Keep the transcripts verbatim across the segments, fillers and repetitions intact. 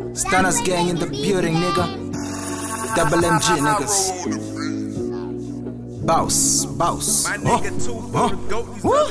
Stunners gang in the building, nigga. Double M G, niggas. Boss, boss. Oh, oh,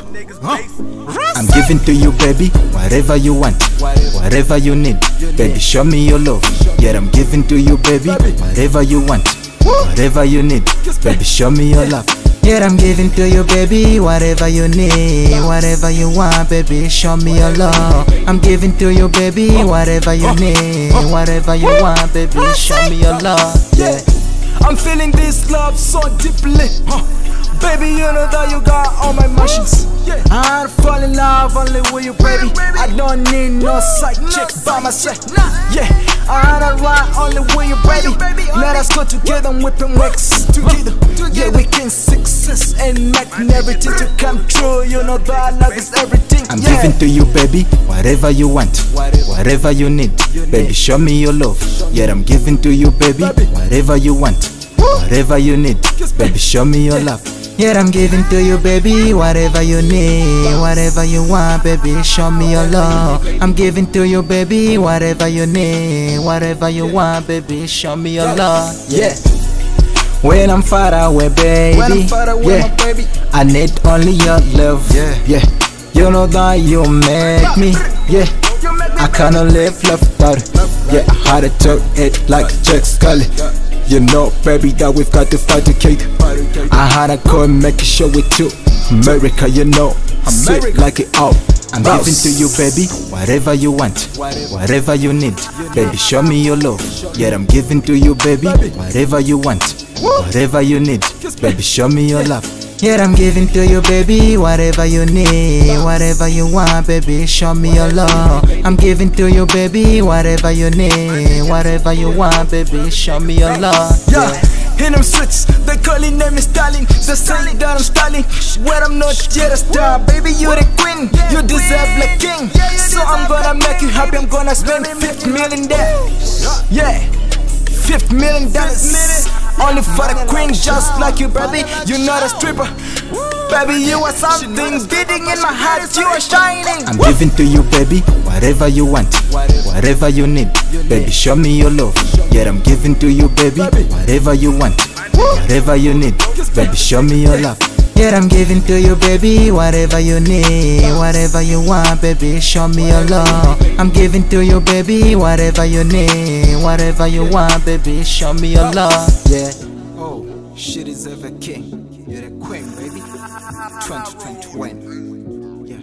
oh. I'm giving to you, baby, whatever you want, whatever you need. Baby, show me your love. Yeah, I'm giving to you, baby, whatever you want, whatever you need. Baby, show me your love. Yeah, I'm giving to you, baby, whatever you need, whatever you want, baby, show me your love. I'm giving to you, baby, whatever you need, whatever you want, baby, show me your love. Yeah, I'm feeling this love so deeply, huh. Baby, you know that you got all my emotions. I fall in love only with you, baby. I don't need no side chick by myself. Yeah, I wanna ride only with you, baby. Let us go together and whip and wax together. Yeah, we can success and make everything to come true. You know that love is everything. I'm yeah. giving to you, baby, whatever you want, whatever you need. Baby, show me your love. Yeah, I'm giving to you, baby, whatever you want, whatever you need. Baby, show me your love. Yeah, I'm giving to you, baby, whatever you need, whatever you want, baby, show me your love. I'm giving to you, baby, whatever you need, whatever you want, baby, show me your love. Yeah. When I'm far away, baby, when I'm far away, yeah, my baby, I need only your love. Yeah, yeah. You know that you make me. Yeah, I cannot live left out. Yeah, I had to talk it like Jack Scully. You know, baby, that we've got to fight to keep. I had to go and make a show with you. America, you know, sweet like it all. I'm giving to you, baby, whatever you want, whatever you need. Baby, show me your love. Yeah, I'm giving to you, baby, whatever you want, whatever you need. Baby, show me your love. Yeah, I'm giving to you, baby, whatever you need, whatever you want, baby, show me your love. I'm giving to you, baby, whatever you need, whatever you want, baby, show me your love. Yeah, in them streets, they call it name is Stalin. They say that I'm Stalin, where I'm not yet a star. Baby, you're the queen, you deserve like king. So I'm gonna make you happy, I'm gonna spend fifty million there. Yeah, fifty million dollars. Only for the queen, just like you, baby. You're not a stripper, baby. You are something beating in my heart. You are shining. I'm giving to you, baby, whatever you want, whatever you need. Baby, show me your love. Yeah, I'm giving to you, baby, whatever you want, whatever you need. Baby, show me your love. Yeah, I'm giving to you, baby, whatever you need, whatever you want, baby, show me your love. I'm giving to you, baby, whatever you need, whatever you want, baby, show me your love. Yeah. Oh, shit is ever king. You're the queen, baby. twenty twenty-one. Yeah.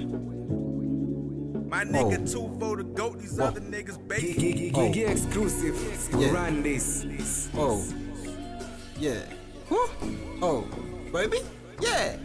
My nigga two for the goat, these other niggas baby. Oh. Get exclusive. Yeah. Run this. Oh. Yeah. Oh, baby. Yeah.